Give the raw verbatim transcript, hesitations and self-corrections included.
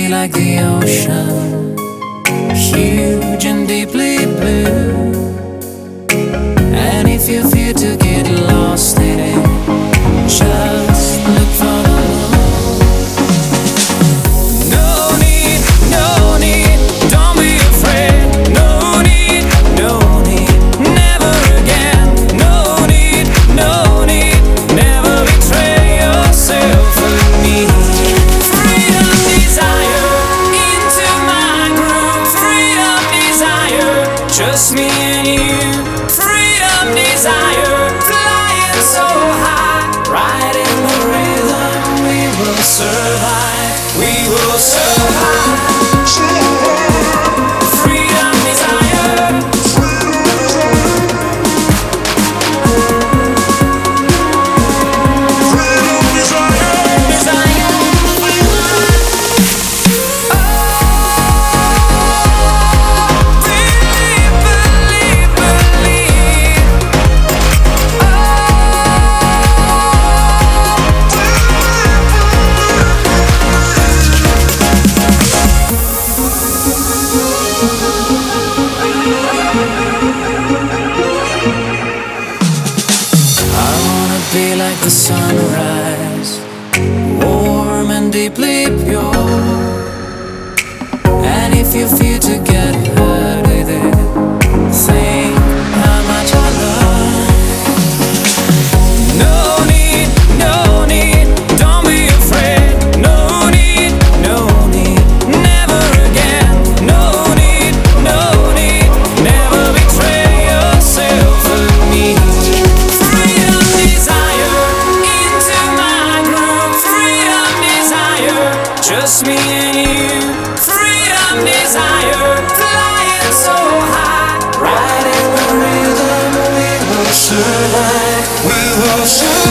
be like the ocean, huge and deeply blue. And if you fear to get lost in it, just look for the moon. No need, no need, don't be afraid. No need, no need, never again. No need, no need, never betray yourself for me. Freedom, desire, into my groove. Freedom, desire, just me and you. Freedom, desire, flying so high, right in the rhythm. We will survive, we will survive. Freedom, desire, desire. Oh, believe, believe, believe. I wanna be like the sunrise, warm and deeply pure. And if you feel to get hurt with it, think how much I love. No need, no need, don't be afraid. No need, no need, never again. No need, no need, never betray yourself for me. Freedom, desire, into my groove. Freedom, desire, just me and you. Freedom, desire, flying so high, right in the rhythm. We will survive, we will survive.